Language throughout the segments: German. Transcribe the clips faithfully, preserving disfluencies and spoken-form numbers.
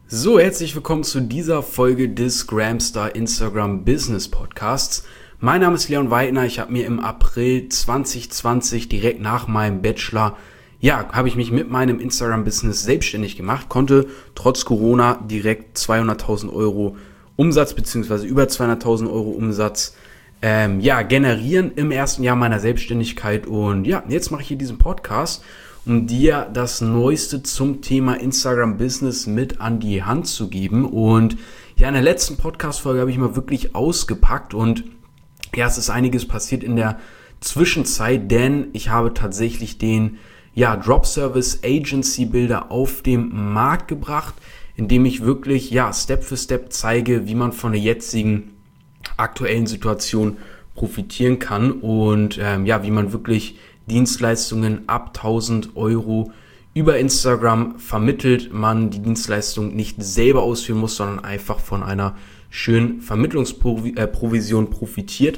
So, herzlich willkommen zu dieser Folge des Gramstar Instagram Business Podcasts. Mein Name ist Leon Weidner. Ich habe mir im April zwanzig zwanzig, direkt nach meinem Bachelor, ja, habe ich mich mit meinem Instagram-Business selbstständig gemacht, konnte trotz Corona direkt zweihunderttausend Euro Umsatz bzw. über zweihunderttausend Euro Umsatz ähm, ja, generieren im ersten Jahr meiner Selbstständigkeit. Und ja, jetzt mache ich hier diesen Podcast, um dir das Neueste zum Thema Instagram-Business mit an die Hand zu geben. Und ja, in der letzten Podcast-Folge habe ich mal wirklich ausgepackt und ja, es ist einiges passiert in der Zwischenzeit, denn ich habe tatsächlich den ja, Drop Service Agency Builder auf den Markt gebracht, indem ich wirklich ja, Step für Step zeige, wie man von der jetzigen aktuellen Situation profitieren kann und ähm, ja, wie man wirklich Dienstleistungen ab tausend Euro über Instagram vermittelt, man die Dienstleistung nicht selber ausführen muss, sondern einfach von einer schönen Vermittlungsprovision profitiert.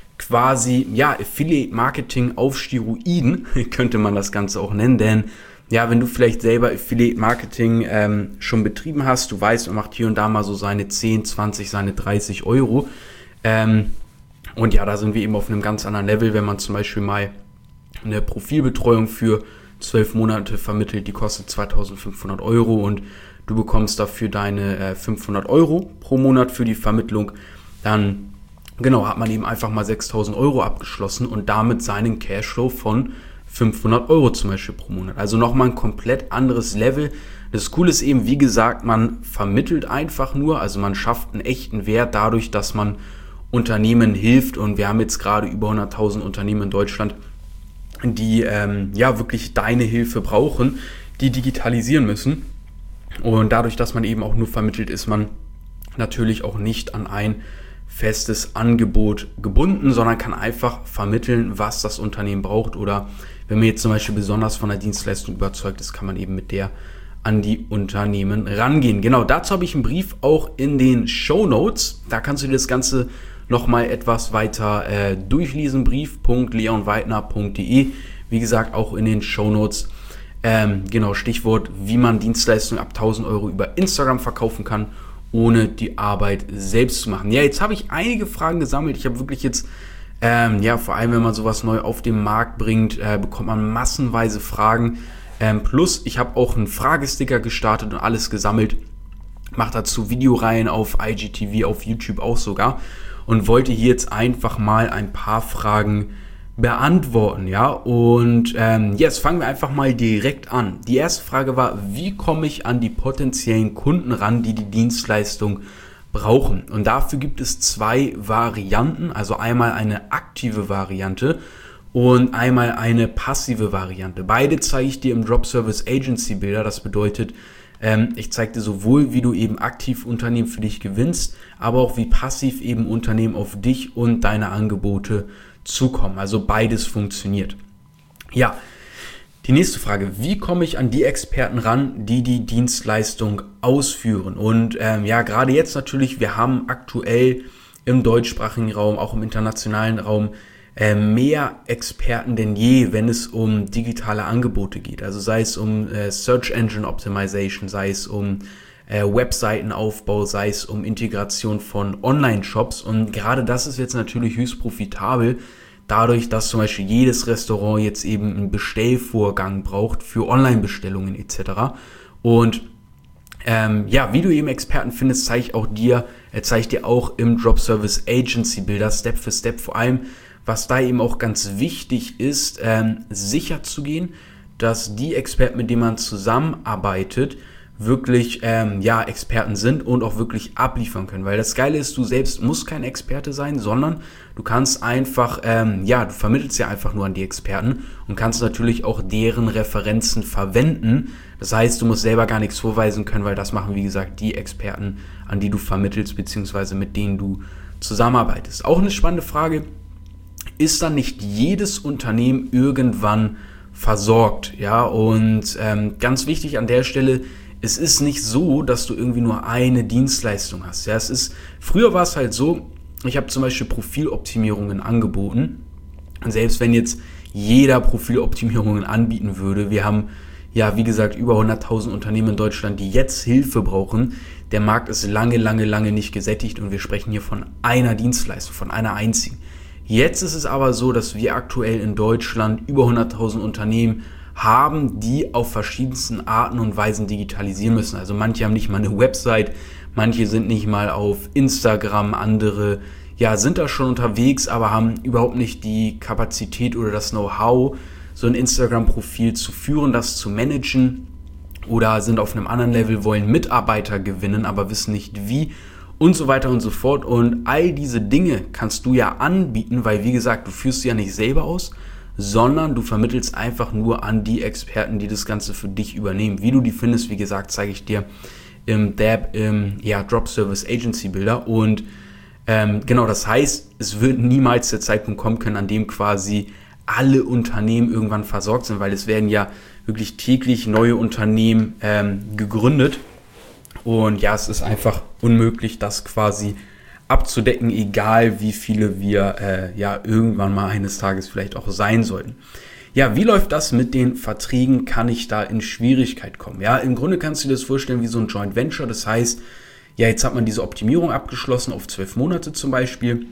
Quasi, ja, Affiliate Marketing auf Steroiden könnte man das Ganze auch nennen, denn ja, wenn du vielleicht selber Affiliate Marketing ähm, schon betrieben hast, du weißt, man macht hier und da mal so seine zehn, zwanzig, seine dreißig Euro. Ähm, und ja, da sind wir eben auf einem ganz anderen Level, wenn man zum Beispiel mal eine Profilbetreuung für zwölf Monate vermittelt, die kostet zweitausendfünfhundert Euro und du bekommst dafür deine äh, fünfhundert Euro pro Monat für die Vermittlung. Dann genau hat man eben einfach mal sechstausend Euro abgeschlossen und damit seinen Cashflow von fünfhundert Euro zum Beispiel pro Monat. Also nochmal ein komplett anderes Level. Das Coole ist eben, wie gesagt, man vermittelt einfach nur, also man schafft einen echten Wert dadurch, dass man Unternehmen hilft und wir haben jetzt gerade über hunderttausend Unternehmen in Deutschland, die ähm, ja wirklich deine Hilfe brauchen, die digitalisieren müssen. Und dadurch, dass man eben auch nur vermittelt, ist man natürlich auch nicht an ein festes Angebot gebunden, sondern kann einfach vermitteln, was das Unternehmen braucht. Oder wenn man jetzt zum Beispiel besonders von der Dienstleistung überzeugt ist, kann man eben mit der an die Unternehmen rangehen. Genau, dazu habe ich einen Brief auch in den Shownotes. Da kannst du dir das Ganze nochmal etwas weiter äh, durchlesen, brief punkt leon weidner punkt de, wie gesagt auch in den Shownotes, ähm, genau, Stichwort, wie man Dienstleistungen ab tausend Euro über Instagram verkaufen kann, ohne die Arbeit selbst zu machen. Ja, jetzt habe ich einige Fragen gesammelt, ich habe wirklich jetzt, ähm, ja, vor allem wenn man sowas neu auf den Markt bringt, äh, bekommt man massenweise Fragen, ähm, plus ich habe auch einen Fragesticker gestartet und alles gesammelt, mache dazu Videoreihen auf I G T V, auf YouTube auch sogar, und wollte hier jetzt einfach mal ein paar Fragen beantworten, ja, und ähm, jetzt fangen wir einfach mal direkt an. Die erste Frage war, wie komme ich an die potenziellen Kunden ran, die die Dienstleistung brauchen? Und dafür gibt es zwei Varianten, also einmal eine aktive Variante und einmal eine passive Variante. Beide zeige ich dir im Drop Service Agency Builder, das bedeutet, ich zeige dir sowohl, wie du eben aktiv Unternehmen für dich gewinnst, aber auch wie passiv eben Unternehmen auf dich und deine Angebote zukommen. Also beides funktioniert. Ja, die nächste Frage. Wie komme ich an die Experten ran, die die Dienstleistung ausführen? Und ähm, ja, gerade jetzt natürlich, wir haben aktuell im deutschsprachigen Raum, auch im internationalen Raum, mehr Experten denn je, wenn es um digitale Angebote geht. Also sei es um äh, Search Engine Optimization, sei es um äh, Webseitenaufbau, sei es um Integration von Online-Shops. Und gerade das ist jetzt natürlich höchst profitabel, dadurch, dass zum Beispiel jedes Restaurant jetzt eben einen Bestellvorgang braucht für Online-Bestellungen et cetera. Und ähm, ja, wie du eben Experten findest, zeige ich auch dir, äh, zeige ich dir auch im Drop Service Agency Builder Step für Step, vor allem was da eben auch ganz wichtig ist, ähm, sicher zu gehen, dass die Experten, mit denen man zusammenarbeitet, wirklich ähm, ja Experten sind und auch wirklich abliefern können. Weil das Geile ist, du selbst musst kein Experte sein, sondern du kannst einfach, ähm, ja, du vermittelst ja einfach nur an die Experten und kannst natürlich auch deren Referenzen verwenden. Das heißt, du musst selber gar nichts vorweisen können, weil das machen, wie gesagt, die Experten, an die du vermittelst, beziehungsweise mit denen du zusammenarbeitest. Auch eine spannende Frage. Ist dann nicht jedes Unternehmen irgendwann versorgt, ja, und ähm, ganz wichtig an der Stelle, es ist nicht so, dass du irgendwie nur eine Dienstleistung hast, ja, es ist, früher war es halt so, ich habe zum Beispiel Profiloptimierungen angeboten und selbst wenn jetzt jeder Profiloptimierungen anbieten würde, wir haben ja, wie gesagt, über hunderttausend Unternehmen in Deutschland, die jetzt Hilfe brauchen. Der Markt ist lange, lange, lange nicht gesättigt und wir sprechen hier von einer Dienstleistung, von einer einzigen. Jetzt ist es aber so, dass wir aktuell in Deutschland über hunderttausend Unternehmen haben, die auf verschiedensten Arten und Weisen digitalisieren müssen. Also manche haben nicht mal eine Website, manche sind nicht mal auf Instagram, andere ja, sind da schon unterwegs, aber haben überhaupt nicht die Kapazität oder das Know-how, so ein Instagram-Profil zu führen, das zu managen, oder sind auf einem anderen Level, wollen Mitarbeiter gewinnen, aber wissen nicht wie und so weiter und so fort. Und all diese Dinge kannst du ja anbieten, weil wie gesagt, du führst sie ja nicht selber aus, sondern du vermittelst einfach nur an die Experten, die das Ganze für dich übernehmen. Wie du die findest, wie gesagt, zeige ich dir im D A B, im ja, Drop Service Agency Builder. Und ähm, genau, das heißt, es wird niemals der Zeitpunkt kommen können, an dem quasi alle Unternehmen irgendwann versorgt sind, weil es werden ja wirklich täglich neue Unternehmen ähm, gegründet. Und ja, es ist einfach unmöglich, das quasi abzudecken, egal wie viele wir äh, ja irgendwann mal eines Tages vielleicht auch sein sollten. Ja, wie läuft das mit den Verträgen? Kann ich da in Schwierigkeit kommen? Ja, im Grunde kannst du dir das vorstellen wie so ein Joint Venture. Das heißt, ja, jetzt hat man diese Optimierung abgeschlossen auf zwölf Monate zum Beispiel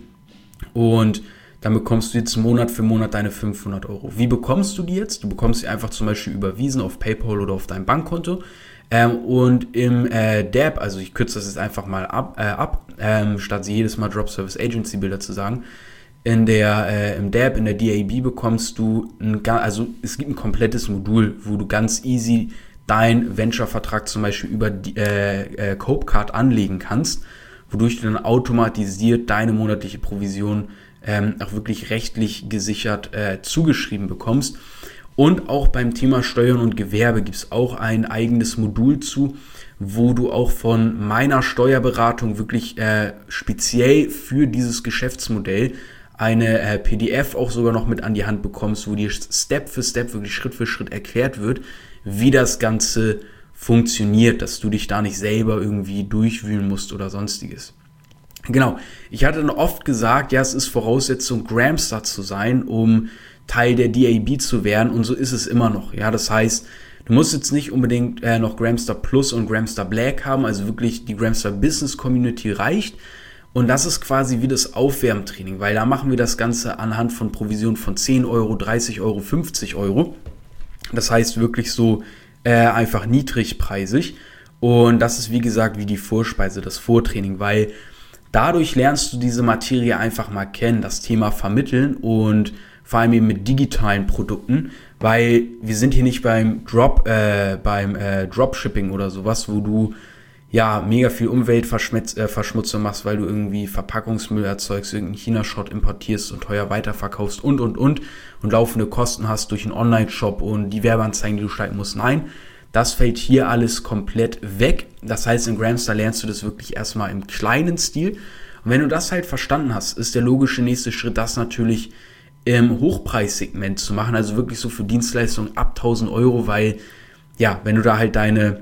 und dann bekommst du jetzt Monat für Monat deine fünfhundert Euro. Wie bekommst du die jetzt? Du bekommst sie einfach zum Beispiel überwiesen auf PayPal oder auf dein Bankkonto. Ähm, und im äh, D A B, also ich kürze das jetzt einfach mal ab, äh, ab ähm, statt sie jedes Mal Drop Service Agency Builder zu sagen, in der, äh, im D A B, in der D A B bekommst du, ein, also es gibt ein komplettes Modul, wo du ganz easy deinen Venture-Vertrag zum Beispiel über die, äh, äh, Copecard anlegen kannst, wodurch du dann automatisiert deine monatliche Provision ähm, auch wirklich rechtlich gesichert äh, zugeschrieben bekommst. Und auch beim Thema Steuern und Gewerbe gibt es auch ein eigenes Modul zu, wo du auch von meiner Steuerberatung wirklich äh, speziell für dieses Geschäftsmodell eine äh, P D F auch sogar noch mit an die Hand bekommst, wo dir Step für Step, wirklich Schritt für Schritt erklärt wird, wie das Ganze funktioniert, dass du dich da nicht selber irgendwie durchwühlen musst oder sonstiges. Genau, ich hatte dann oft gesagt, ja, es ist Voraussetzung, Gramstar zu sein, um Teil der D A B zu werden, und so ist es immer noch. Ja, das heißt, du musst jetzt nicht unbedingt äh, noch Gramstar Plus und Gramstar Black haben, also wirklich die Gramstar Business Community reicht. Und das ist quasi wie das Aufwärmtraining, weil da machen wir das Ganze anhand von Provisionen von zehn Euro, dreißig Euro, fünfzig Euro. Das heißt wirklich so äh, einfach niedrigpreisig. Und das ist wie gesagt wie die Vorspeise, das Vortraining, weil dadurch lernst du diese Materie einfach mal kennen, das Thema vermitteln und vor allem eben mit digitalen Produkten, weil wir sind hier nicht beim Drop, äh, beim äh, Dropshipping oder sowas, wo du ja mega viel Umweltverschmutzung äh, machst, weil du irgendwie Verpackungsmüll erzeugst, irgendeinen China-Schrott importierst und teuer weiterverkaufst und, und, und und laufende Kosten hast durch einen Online-Shop und die Werbeanzeigen, die du schalten musst. Nein, das fällt hier alles komplett weg. Das heißt, in Gramstar lernst du das wirklich erstmal im kleinen Stil. Und wenn du das halt verstanden hast, ist der logische nächste Schritt, das natürlich im Hochpreissegment zu machen, also wirklich so für Dienstleistungen ab tausend Euro, weil, ja, wenn du da halt deine,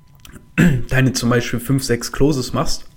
deine zum Beispiel fünf, sechs Closes machst,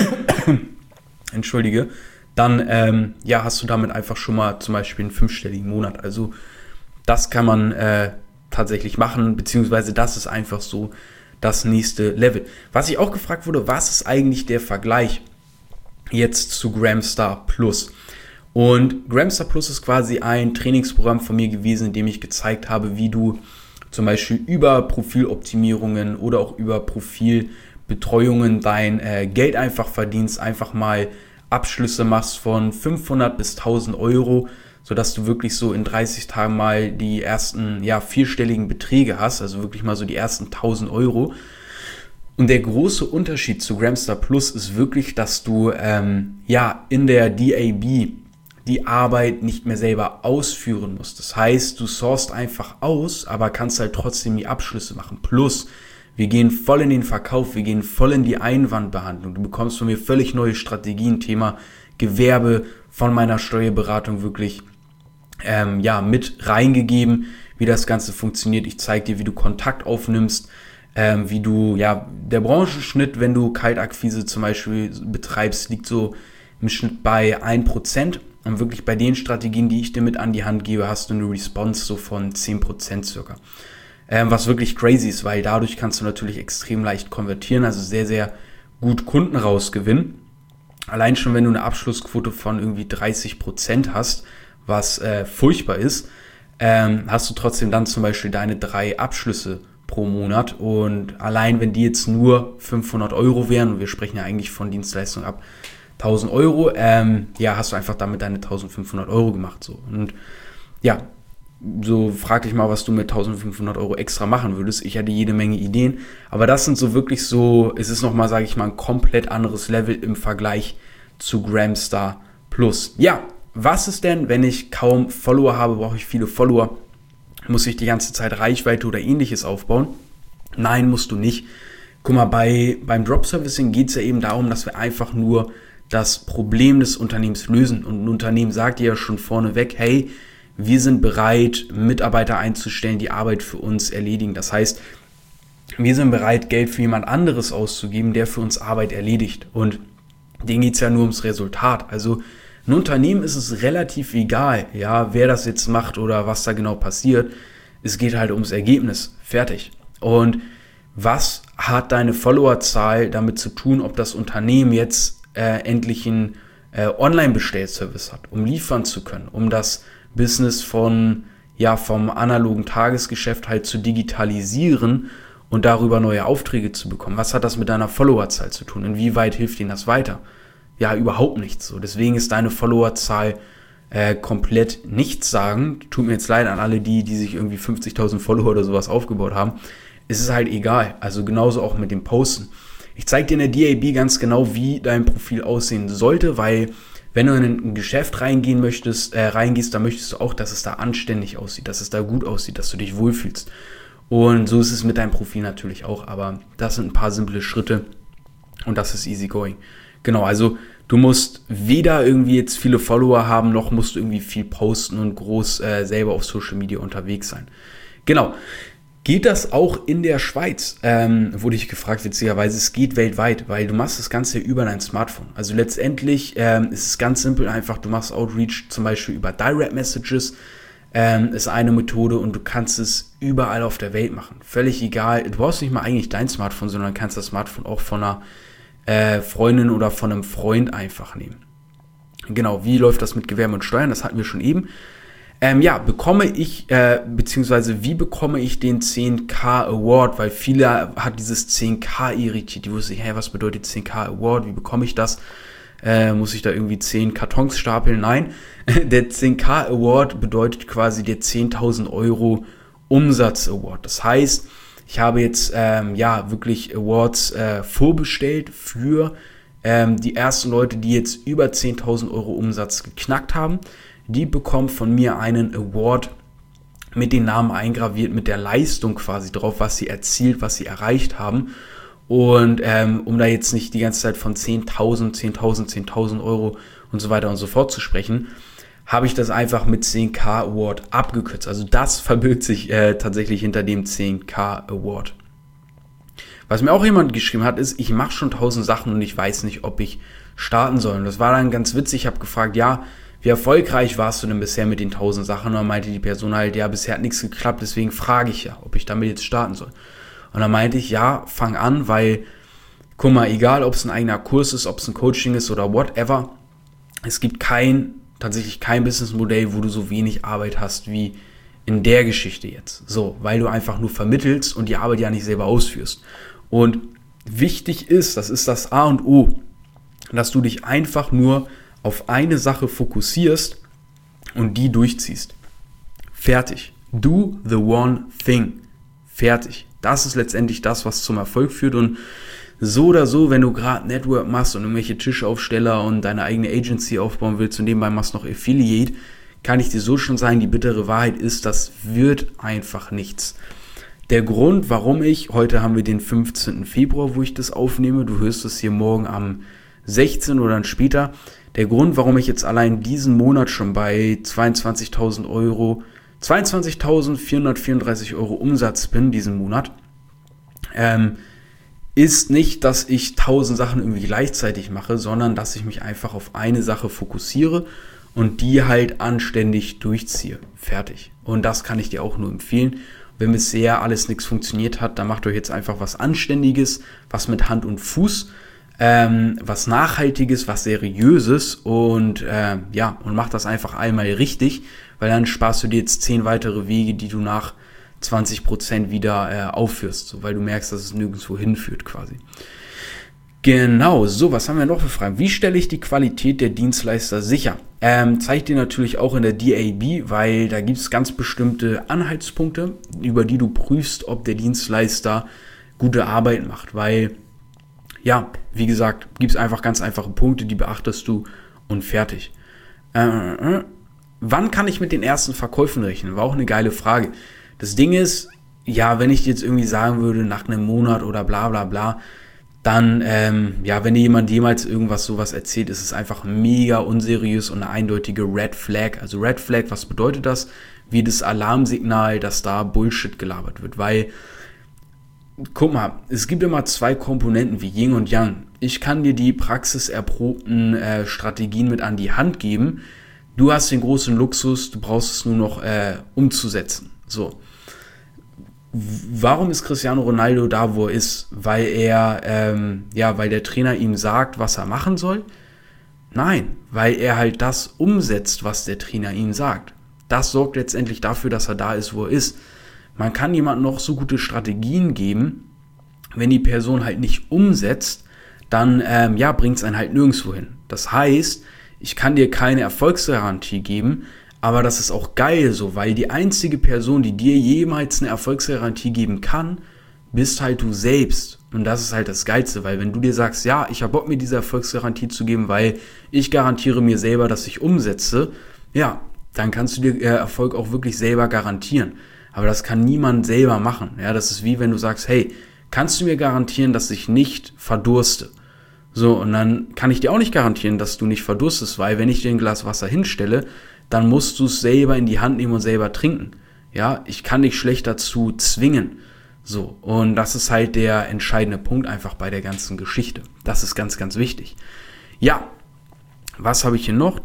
entschuldige, dann, ähm, ja, hast du damit einfach schon mal zum Beispiel einen fünfstelligen Monat. Also das kann man äh, tatsächlich machen, beziehungsweise das ist einfach so das nächste Level. Was ich auch gefragt wurde, was ist eigentlich der Vergleich jetzt zu Gramstar Plus? Und Gramstar Plus ist quasi ein Trainingsprogramm von mir gewesen, in dem ich gezeigt habe, wie du zum Beispiel über Profiloptimierungen oder auch über Profilbetreuungen dein äh, Geld einfach verdienst, einfach mal Abschlüsse machst von fünfhundert bis tausend Euro, sodass du wirklich so in dreißig Tagen mal die ersten ja, vierstelligen Beträge hast, also wirklich mal so die ersten tausend Euro. Und der große Unterschied zu Gramstar Plus ist wirklich, dass du ähm, ja in der D A B die Arbeit nicht mehr selber ausführen musst. Das heißt, du sourcest einfach aus, aber kannst halt trotzdem die Abschlüsse machen. Plus, wir gehen voll in den Verkauf, wir gehen voll in die Einwandbehandlung. Du bekommst von mir völlig neue Strategien, Thema Gewerbe, von meiner Steuerberatung wirklich ähm, ja, mit reingegeben, wie das Ganze funktioniert. Ich zeige dir, wie du Kontakt aufnimmst, ähm, wie du, ja, der Branchenschnitt, wenn du Kaltakquise zum Beispiel betreibst, liegt so im Schnitt bei ein Prozent. Und wirklich bei den Strategien, die ich dir mit an die Hand gebe, hast du eine Response so von zehn Prozent circa. ähm, was wirklich crazy ist, weil dadurch kannst du natürlich extrem leicht konvertieren, also sehr, sehr gut Kunden rausgewinnen. Allein schon, wenn du eine Abschlussquote von irgendwie dreißig Prozent hast, was äh, furchtbar ist, ähm, hast du trotzdem dann zum Beispiel deine drei Abschlüsse pro Monat. Und allein, wenn die jetzt nur fünfhundert Euro wären, und wir sprechen ja eigentlich von Dienstleistungen ab tausend Euro, ähm, ja, hast du einfach damit deine eintausendfünfhundert Euro gemacht. So. Und ja, so frag dich mal, was du mit eintausendfünfhundert Euro extra machen würdest. Ich hatte jede Menge Ideen, aber das sind so wirklich so, es ist nochmal, sage ich mal, ein komplett anderes Level im Vergleich zu Gramstar Plus. Ja, was ist denn, wenn ich kaum Follower habe, brauche ich viele Follower, muss ich die ganze Zeit Reichweite oder ähnliches aufbauen? Nein, musst du nicht. Guck mal, bei, beim Drop-Servicing geht es ja eben darum, dass wir einfach nur das Problem des Unternehmens lösen. Und ein Unternehmen sagt dir ja schon vorneweg, hey, wir sind bereit, Mitarbeiter einzustellen, die Arbeit für uns erledigen. Das heißt, wir sind bereit, Geld für jemand anderes auszugeben, der für uns Arbeit erledigt. Und denen geht es ja nur ums Resultat. Also ein Unternehmen ist es relativ egal, ja, wer das jetzt macht oder was da genau passiert. Es geht halt ums Ergebnis. Fertig. Und was hat deine Followerzahl damit zu tun, ob das Unternehmen jetzt äh, endlich einen äh, Online-Bestellservice hat, um liefern zu können, um das Business von, ja, vom analogen Tagesgeschäft halt zu digitalisieren und darüber neue Aufträge zu bekommen? Was hat das mit deiner Followerzahl zu tun? Inwieweit hilft ihnen das weiter? Ja, überhaupt nichts. So, deswegen ist deine Followerzahl äh, komplett nichts sagen. Tut mir jetzt leid an alle die, die sich irgendwie fünfzigtausend Follower oder sowas aufgebaut haben. Es ist halt egal. Also genauso auch mit dem Posten. Ich zeige dir in der D A B ganz genau, wie dein Profil aussehen sollte, weil wenn du in ein Geschäft reingehen möchtest, äh, reingehst, dann möchtest du auch, dass es da anständig aussieht, dass es da gut aussieht, dass du dich wohlfühlst. Und so ist es mit deinem Profil natürlich auch. Aber das sind ein paar simple Schritte und das ist easy going. Genau, also du musst weder irgendwie jetzt viele Follower haben, noch musst du irgendwie viel posten und groß äh, selber auf Social Media unterwegs sein. Genau. Geht das auch in der Schweiz? Ähm, wurde ich gefragt, witzigerweise. Es geht weltweit, weil du machst das Ganze über dein Smartphone. Also letztendlich ähm, ist es ganz simpel einfach, du machst Outreach zum Beispiel über Direct Messages, ähm, ist eine Methode und du kannst es überall auf der Welt machen. Völlig egal, du brauchst nicht mal eigentlich dein Smartphone, sondern kannst das Smartphone auch von einer äh, Freundin oder von einem Freund einfach nehmen. Genau, wie läuft das mit Gewerbe und Steuern? Das hatten wir schon eben. Ähm, ja, bekomme ich, äh, beziehungsweise wie bekomme ich den zehn K Award, weil viele hat dieses zehn K irritiert, die wussten, hey, was bedeutet zehn K Award, wie bekomme ich das, äh, muss ich da irgendwie zehn Kartons stapeln? Nein, der zehn K Award bedeutet quasi der zehntausend Euro Umsatz Award, das heißt, ich habe jetzt, ähm, ja, wirklich Awards äh, vorbestellt für ähm, die ersten Leute, die jetzt über zehntausend Euro Umsatz geknackt haben. Die bekommen von mir einen Award mit den Namen eingraviert, mit der Leistung quasi drauf, was sie erzielt, was sie erreicht haben. Und ähm, um da jetzt nicht die ganze Zeit von zehntausend, zehntausend, zehntausend Euro und so weiter und so fort zu sprechen, habe ich das einfach mit zehn K Award abgekürzt. Also das verbirgt sich äh, tatsächlich hinter dem zehn K Award. Was mir auch jemand geschrieben hat, ist, ich mache schon tausend Sachen und ich weiß nicht, ob ich starten soll. Und das war dann ganz witzig. Ich habe gefragt, ja, wie erfolgreich warst du denn bisher mit den tausend Sachen? Und dann meinte die Person halt, ja, bisher hat nichts geklappt, deswegen frage ich ja, ob ich damit jetzt starten soll. Und dann meinte ich, ja, fang an, weil, guck mal, egal, ob es ein eigener Kurs ist, ob es ein Coaching ist oder whatever, es gibt kein, tatsächlich kein Businessmodell, wo du so wenig Arbeit hast wie in der Geschichte jetzt. So, weil du einfach nur vermittelst und die Arbeit ja nicht selber ausführst. Und wichtig ist, das ist das A und O, dass du dich einfach nur auf eine Sache fokussierst und die durchziehst. Fertig. Do the one thing. Fertig. Das ist letztendlich das, was zum Erfolg führt. Und so oder so, wenn du gerade Network machst und irgendwelche Tischaufsteller und deine eigene Agency aufbauen willst und nebenbei machst noch Affiliate, kann ich dir so schon sagen, die bittere Wahrheit ist, das wird einfach nichts. Der Grund, warum ich, heute haben wir den fünfzehnten Februar, wo ich das aufnehme, du hörst es hier morgen am sechzehnten oder dann später, der Grund, warum ich jetzt allein diesen Monat schon bei zweiundzwanzigtausend Euro, zweiundzwanzigtausendvierhundertvierunddreißig Euro Umsatz bin diesen Monat, ähm, ist nicht, dass ich tausend Sachen irgendwie gleichzeitig mache, sondern dass ich mich einfach auf eine Sache fokussiere und die halt anständig durchziehe. Fertig. Und das kann ich dir auch nur empfehlen, wenn bisher alles nichts funktioniert hat, dann macht euch jetzt einfach was Anständiges, was mit Hand und Fuß, ähm, was Nachhaltiges, was Seriöses und äh, ja, und macht das einfach einmal richtig, weil dann sparst du dir jetzt zehn weitere Wege, die du nach zwanzig Prozent wieder äh, aufführst, so, weil du merkst, dass es nirgendwo hinführt quasi. Genau, so, was haben wir noch für Fragen? Wie stelle ich die Qualität der Dienstleister sicher? Ähm, zeige ich dir natürlich auch in der D A B, weil da gibt es ganz bestimmte Anhaltspunkte, über die du prüfst, ob der Dienstleister gute Arbeit macht, weil, ja, wie gesagt, gibt es einfach ganz einfache Punkte, die beachtest du und fertig. Äh, äh, wann kann ich mit den ersten Verkäufen rechnen? War auch eine geile Frage. Das Ding ist, ja, wenn ich jetzt irgendwie sagen würde, nach einem Monat oder bla bla bla, dann, ähm, ja, wenn dir jemand jemals irgendwas sowas erzählt, ist es einfach mega unseriös und eine eindeutige Red Flag. Also Red Flag, was bedeutet das? Wie das Alarmsignal, dass da Bullshit gelabert wird. Weil, guck mal, es gibt immer zwei Komponenten wie Yin und Yang. Ich kann dir die praxiserprobten äh, Strategien mit an die Hand geben. Du hast den großen Luxus, du brauchst es nur noch äh, umzusetzen. So. Warum ist Cristiano Ronaldo da, wo er ist? Weil er, ähm, ja, weil der Trainer ihm sagt, was er machen soll? Nein, weil er halt das umsetzt, was der Trainer ihm sagt. Das sorgt letztendlich dafür, dass er da ist, wo er ist. Man kann jemandem noch so gute Strategien geben, wenn die Person halt nicht umsetzt, dann, ähm, ja, bringt es einen halt nirgendwo hin. Das heißt, ich kann dir keine Erfolgsgarantie geben, aber das ist auch geil so, weil die einzige Person, die dir jemals eine Erfolgsgarantie geben kann, bist halt du selbst. Und das ist halt das Geilste, weil wenn du dir sagst, ja, ich habe Bock, mir diese Erfolgsgarantie zu geben, weil ich garantiere mir selber, dass ich umsetze, ja, dann kannst du dir äh, Erfolg auch wirklich selber garantieren. Aber das kann niemand selber machen. Ja, das ist wie wenn du sagst, hey, kannst du mir garantieren, dass ich nicht verdurste? So, und dann kann ich dir auch nicht garantieren, dass du nicht verdurstest, weil wenn ich dir ein Glas Wasser hinstelle, dann musst du es selber in die Hand nehmen und selber trinken. Ja, ich kann dich schlecht dazu zwingen. So, und das ist halt der entscheidende Punkt einfach bei der ganzen Geschichte. Das ist ganz, ganz wichtig. Ja, was habe ich hier noch?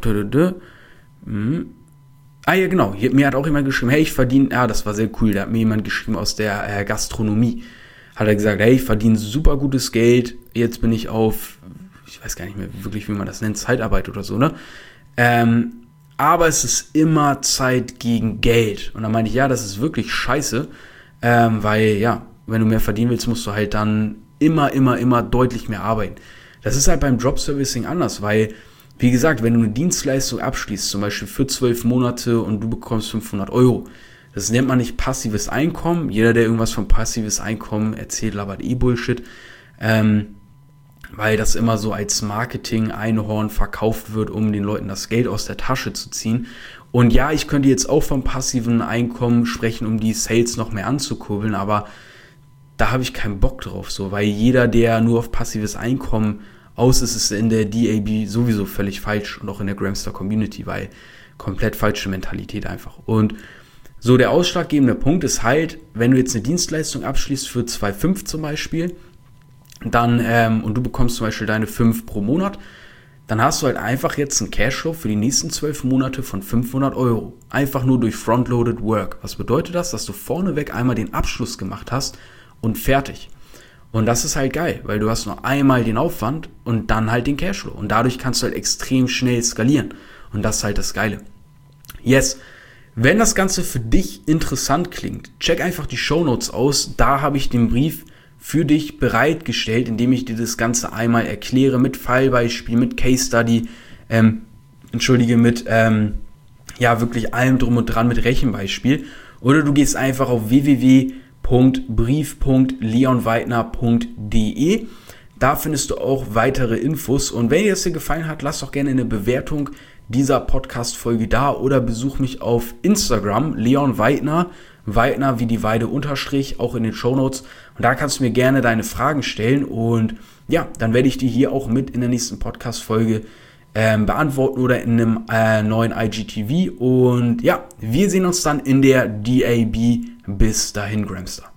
Hm. Ah ja, genau, hier, mir hat auch jemand geschrieben, hey, ich verdiene, ja, das war sehr cool, da hat mir jemand geschrieben aus der äh, Gastronomie. Hat er gesagt, hey, ich verdiene super gutes Geld, jetzt bin ich auf, ich weiß gar nicht mehr wirklich, wie man das nennt, Zeitarbeit oder so, ne? Ähm, aber es ist immer Zeit gegen Geld. Und dann meinte ich, ja, das ist wirklich scheiße, ähm, weil, ja, wenn du mehr verdienen willst, musst du halt dann immer, immer, immer deutlich mehr arbeiten. Das ist halt beim Jobservicing anders, weil, wie gesagt, wenn du eine Dienstleistung abschließt, zum Beispiel für zwölf Monate und du bekommst fünfhundert Euro, das nennt man nicht passives Einkommen. Jeder, der irgendwas von passives Einkommen erzählt, labert eh Bullshit. Ähm, weil das immer so als Marketing-Einhorn verkauft wird, um den Leuten das Geld aus der Tasche zu ziehen. Und ja, ich könnte jetzt auch vom passiven Einkommen sprechen, um die Sales noch mehr anzukurbeln, aber da habe ich keinen Bock drauf, so, weil jeder, der nur auf passives Einkommen aus ist, ist in der D A B sowieso völlig falsch und auch in der Gramstar Community, weil komplett falsche Mentalität einfach. Und so, der ausschlaggebende Punkt ist halt, wenn du jetzt eine Dienstleistung abschließt für zwei Komma fünf zum Beispiel, dann, ähm, und du bekommst zum Beispiel deine fünf pro Monat, dann hast du halt einfach jetzt einen Cashflow für die nächsten zwölf Monate von fünfhundert Euro. Einfach nur durch Frontloaded Work. Was bedeutet das? Dass du vorneweg einmal den Abschluss gemacht hast und fertig. Und das ist halt geil, weil du hast nur einmal den Aufwand und dann halt den Cashflow. Und dadurch kannst du halt extrem schnell skalieren. Und das ist halt das Geile. Yes. Wenn das Ganze für dich interessant klingt, check einfach die Shownotes aus. Da habe ich den Brief für dich bereitgestellt, indem ich dir das Ganze einmal erkläre mit Fallbeispiel, mit Case Study, ähm, entschuldige, mit, ähm, ja, wirklich allem drum und dran, mit Rechenbeispiel. Oder du gehst einfach auf w w w punkt brief punkt leon weidner punkt d e. Da findest du auch weitere Infos. Und wenn dir das hier gefallen hat, lass doch gerne eine Bewertung dieser Podcast-Folge da oder besuch mich auf Instagram, Leon Weidner, Weidner wie die Weide unterstrich, auch in den Shownotes. Und da kannst du mir gerne deine Fragen stellen und ja, dann werde ich die hier auch mit in der nächsten Podcast-Folge ähm, beantworten oder in einem äh, neuen I G T V. Und ja, wir sehen uns dann in der D A B. Bis dahin, Gramstar.